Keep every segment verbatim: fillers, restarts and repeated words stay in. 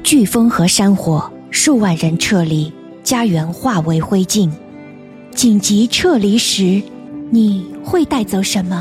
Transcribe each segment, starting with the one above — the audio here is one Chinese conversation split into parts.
飓风和山火，数万人撤离，家园化为灰烬。紧急撤离时，你会带走什么？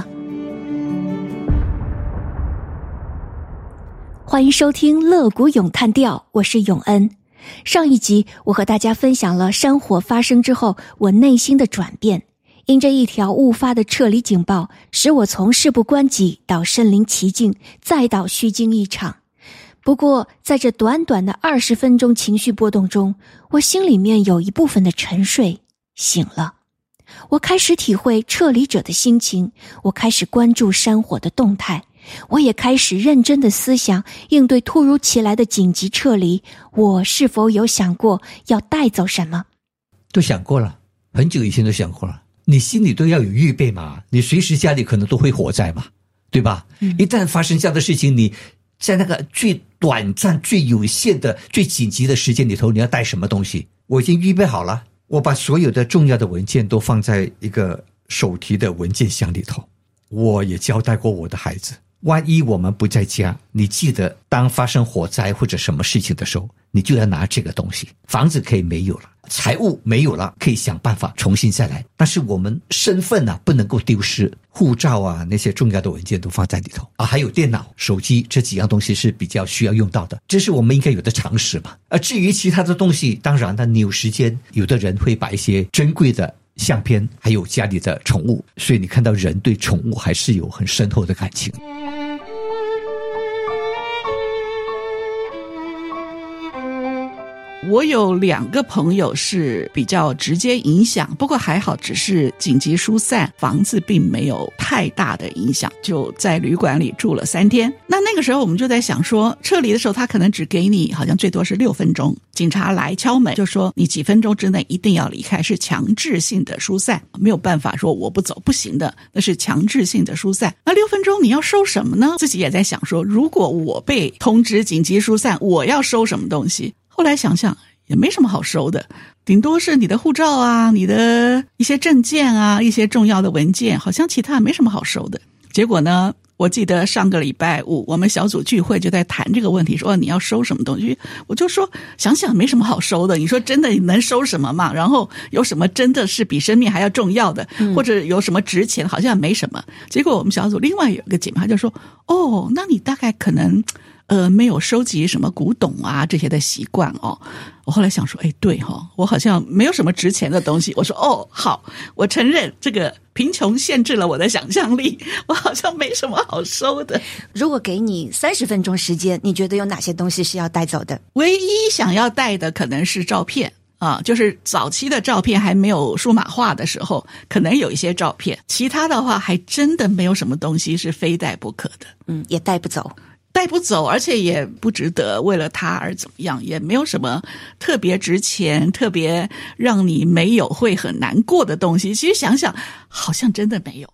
欢迎收听乐谷咏叹调，我是永恩。上一集我和大家分享了山火发生之后我内心的转变，因这一条误发的撤离警报，使我从事不关己到身临其境，再到虚惊一场。不过在这短短的二十分钟情绪波动中，我心里面有一部分的沉睡醒了。我开始体会撤离者的心情，我开始关注山火的动态，我也开始认真的思想应对突如其来的紧急撤离，我是否有想过要带走什么？ 都想过了，很久以前都想过了。你心里都要有预备嘛，你随时家里可能都会火灾嘛，对吧？嗯、一旦发生这样的事情，你在那个最短暂、最有限的、最紧急的时间里头，你要带什么东西？我已经预备好了，我把所有的重要的文件都放在一个手提的文件箱里头。我也交代过我的孩子，万一我们不在家，你记得当发生火灾或者什么事情的时候，你就要拿这个东西。房子可以没有了，财物没有了，可以想办法重新再来，但是我们身份啊不能够丢失，护照啊那些重要的文件都放在里头啊，还有电脑、手机，这几样东西是比较需要用到的，这是我们应该有的常识嘛。而至于其他的东西，当然呢，你有时间，有的人会把一些珍贵的相片，还有家里的宠物，所以你看到人对宠物还是有很深厚的感情。 我有两个朋友是比较直接影响，不过还好只是紧急疏散，房子并没有太大的影响，就在旅馆里住了三天。那那个时候我们就在想说，撤离的时候他可能只给你好像最多是六分钟，警察来敲门就说你几分钟之内一定要离开，是强制性的疏散，没有办法说我不走，不行的，那是强制性的疏散。那六分钟你要收什么呢？自己也在想说，如果我被通知紧急疏散，我要收什么东西？后来想想也没什么好收的，顶多是你的护照啊，你的一些证件啊，一些重要的文件，好像其他没什么好收的。结果呢，我记得上个礼拜五我们小组聚会就在谈这个问题，说你要收什么东西，我就说想想没什么好收的，你说真的你能收什么嘛？然后有什么真的是比生命还要重要的，或者有什么值钱，好像没什么。结果我们小组另外有一个姐妹她就说，哦，那你大概可能呃，没有收集什么古董啊这些的习惯哦。我后来想说，哎，对哈、哦，我好像没有什么值钱的东西。我说，哦，好，我承认这个贫穷限制了我的想象力，我好像没什么好收的。 如果给你三十分钟时间，你觉得有哪些东西是要带走的？ 唯一想要带的可能是照片。啊，就是早期的照片还没有数码化的时候，可能有一些照片，其他的话还真的没有什么东西是非带不可的。 嗯，也带不走。 带不走，而且也不值得为了他而怎么样，也没有什么特别值钱、特别让你没有会很难过的东西。其实想想，好像真的没有。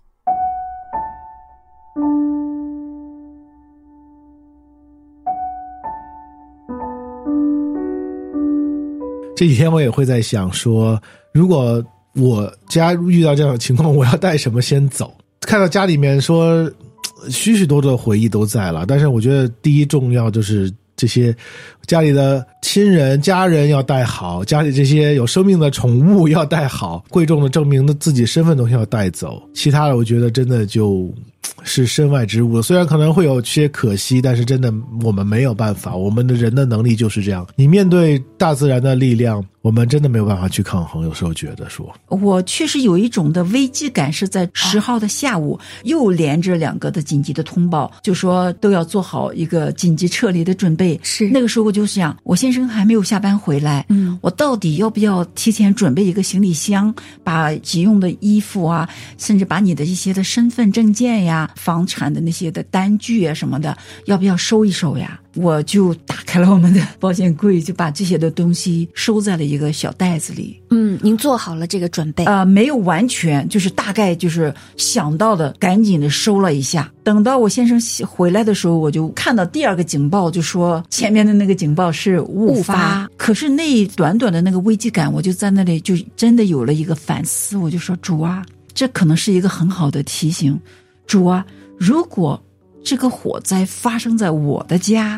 这几天我也会在想说，如果我家遇到这样的情况，我要带什么先走？看到家里面说许许多多的回忆都在了，但是我觉得第一重要就是这些家里的亲人家人要带好，家里这些有生命的宠物要带好，贵重的证明的自己身份东西要带走，其他的我觉得真的就是身外之物，虽然可能会有些可惜，但是真的我们没有办法，我们的人的能力就是这样，你面对大自然的力量，我们真的没有办法去抗衡。有时候觉得说我确实有一种的危机感，是在十号的下午、啊、又连着两个的紧急的通报，就说都要做好一个紧急撤离的准备。 是那个时候我就想，我先生还没有下班回来，嗯，我到底要不要提前准备一个行李箱，把急用的衣服啊，甚至把你的一些的身份证件呀、房产的那些的单据啊什么的，要不要收一收呀？我就打开了我们的保险柜，就把这些的东西收在了一个小袋子里。 嗯，您做好了这个准备？ 呃，没有完全，就是大概就是想到的，赶紧的收了一下。等到我先生回来的时候，我就看到第二个警报，就说前面的那个警报是误发。误发可是那短短的那个危机感，我就在那里就真的有了一个反思。我就说，主啊，这可能是一个很好的提醒。主啊，如果这个火灾发生在我的家，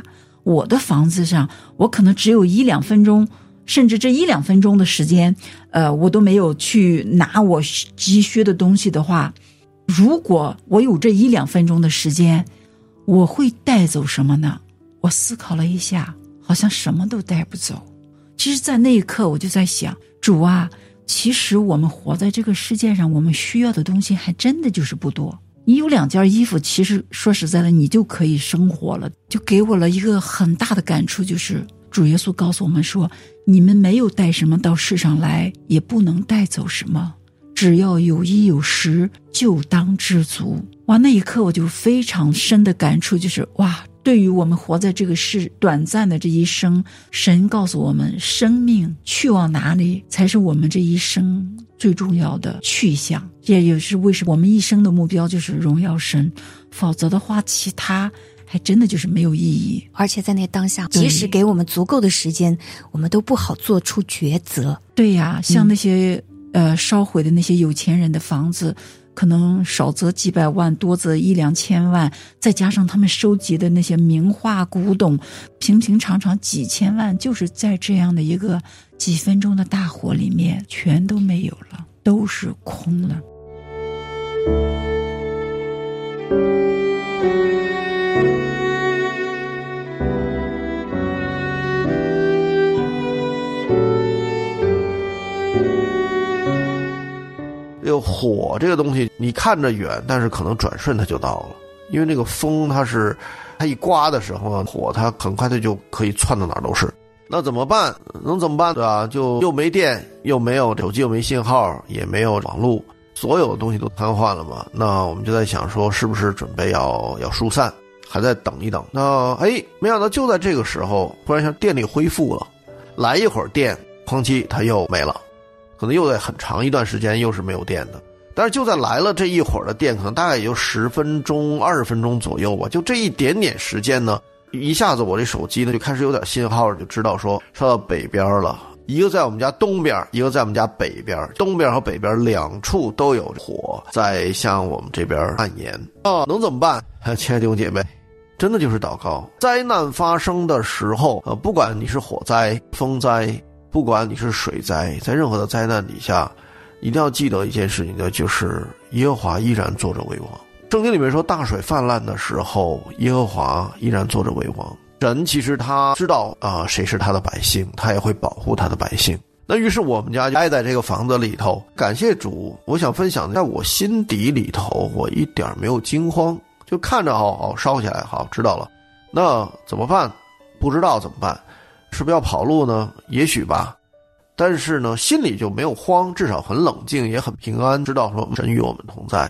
我的房子上，我可能只有一两分钟，甚至这一两分钟的时间，呃，我都没有去拿我急需的东西的话，如果我有这一两分钟的时间，我会带走什么呢？我思考了一下，好像什么都带不走。其实在那一刻我就在想，主啊，其实我们活在这个世界上，我们需要的东西还真的就是不多。你有两件衣服，其实说实在的，你就可以生活了。就给我了一个很大的感触，就是主耶稣告诉我们说，你们没有带什么到世上来，也不能带走什么，只要有衣有食，就当知足。哇，那一刻我就非常深的感触，就是哇，对于我们活在这个世短暂的这一生，神告诉我们，生命去往哪里才是我们这一生最重要的去向。这也是为什么我们一生的目标就是荣耀神，否则的话其他还真的就是没有意义。 而且在那当下，即使给我们足够的时间，我们都不好做出抉择。 对呀，像那些、嗯、呃烧毁的那些有钱人的房子，可能少则几百万，多则一两千万，再加上他们收集的那些名画古董，平平常常几千万，就是在这样的一个几分钟的大火里面全都没有了，都是空了。 这个火这个东西你看着远，但是可能转瞬它就到了，因为那个风它是它一刮的时候啊，火它很快它就可以窜到哪儿都是。那怎么办？能怎么办？对吧？就又没电，又没有手机，又没信号，也没有网络，所有的东西都瘫痪了嘛。那我们就在想说，是不是准备要要疏散，还在等一等。那哎，没想到就在这个时候，突然像电力恢复了，来一会儿电，哐叽它又没了。可能又在很长一段时间又是没有电的，但是就在来了这一会儿的电，可能大概也就十分钟、二十分钟左右吧。就这一点点时间呢，一下子我这手机呢就开始有点信号，就知道说烧到北边了。一个在我们家东边，一个在我们家北边，东边和北边两处都有火在向我们这边蔓延啊！能怎么办？亲爱的弟兄姐妹，真的就是祷告。灾难发生的时候，呃，不管你是火灾、风灾，不管你是水灾，在任何的灾难底下，一定要记得一件事情的，就是耶和华依然坐着为王。圣经里面说，大水泛滥的时候，耶和华依然坐着为王。神其实他知道啊、呃，谁是他的百姓，他也会保护他的百姓。那于是我们家待在这个房子里头，感谢主。我想分享，在我心底里头，我一点没有惊慌，就看着好好烧起来，好知道了。那怎么办？不知道怎么办？是不是要跑路呢？也许吧，但是呢，心里就没有慌，至少很冷静，也很平安，知道说神与我们同在。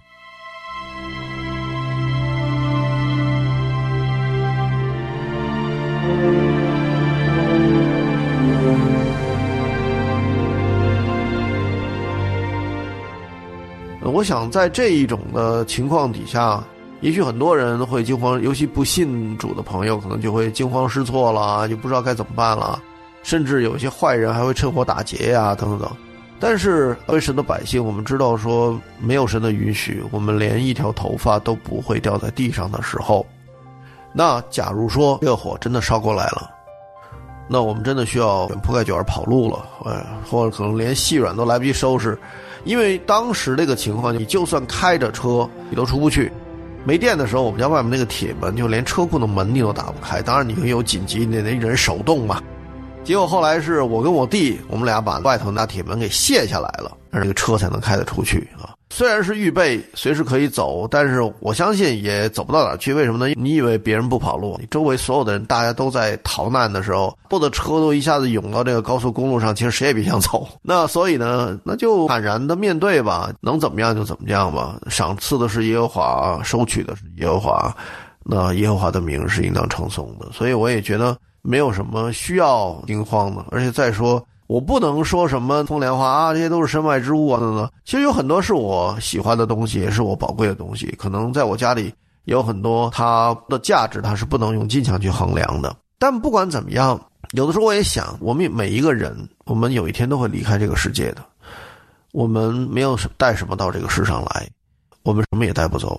我想在这一种的情况底下，也许很多人会惊慌，尤其不信主的朋友可能就会惊慌失措了，就不知道该怎么办了，甚至有些坏人还会趁火打劫呀等等。但是作为神的百姓，我们知道说没有神的允许，我们连一条头发都不会掉在地上的时候，那假如说这个火真的烧过来了，那我们真的需要卷铺盖卷跑路了，呃，或者可能连细软都来不及收拾。因为当时这个情况，你就算开着车你都出不去。没电的时候，我们家外面那个铁门就连车库的门你都打不开，当然你有紧急你得人手动嘛。结果后来是我跟我弟，我们俩把外头那铁门给卸下来了，让这个车才能开得出去啊。虽然是预备随时可以走，但是我相信也走不到哪儿去。为什么呢？你以为别人不跑路，你周围所有的人大家都在逃难的时候，所有的车都一下子涌到这个高速公路上，其实谁也别想走。那所以呢，那就坦然的面对吧，能怎么样就怎么样吧。赏赐的是耶和华，收取的是耶和华，那耶和华的名是应当称颂的。所以我也觉得没有什么需要惊慌的。而且再说，我不能说什么风凉话啊，这些都是身外之物啊等等。其实有很多是我喜欢的东西，也是我宝贵的东西，可能在我家里有很多它的价值，它是不能用金钱去衡量的。但不管怎么样，有的时候我也想，我们每一个人，我们有一天都会离开这个世界的。我们没有带什么到这个世上来，我们什么也带不走，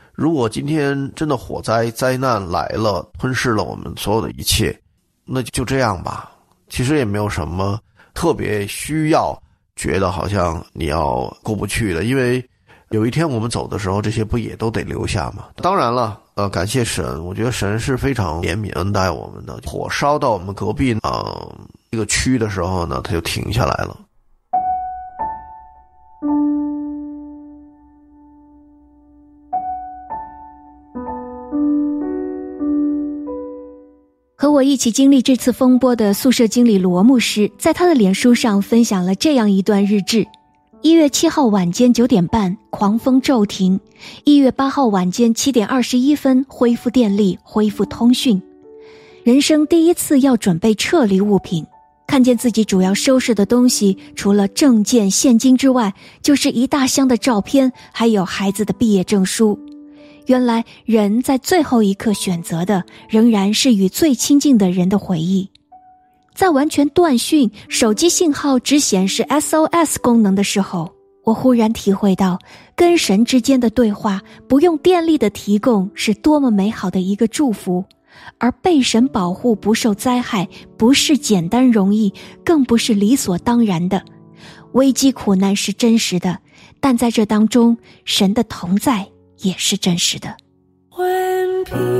如果今天真的火灾灾难来了，吞噬了我们所有的一切，那就这样吧，其实也没有什么特别需要觉得好像你要过不去的，因为有一天我们走的时候，这些不也都得留下吗？当然了，呃，感谢神，我觉得神是非常怜悯恩待我们的。火烧到我们隔壁呃这个区的时候呢，它就停下来了。 和我一起经历这次风波的宿舍经理罗牧师，在他的脸书上分享了这样一段日志：一月七号晚间九点半，狂风骤停；一月八号晚间七点二十一分，恢复电力，恢复通讯。人生第一次要准备撤离物品，看见自己主要收拾的东西，除了证件、现金之外，就是一大箱的照片，还有孩子的毕业证书。原来人在最后一刻选择的仍然是与最亲近的人的回忆。在完全断讯，手机信号只显示 S O S 功能的时候，我忽然体会到跟神之间的对话，不用电力的提供是多么美好的一个祝福。而被神保护不受灾害，不是简单容易，更不是理所当然的。危机苦难是真实的，但在这当中，神的同在也是真实的。 When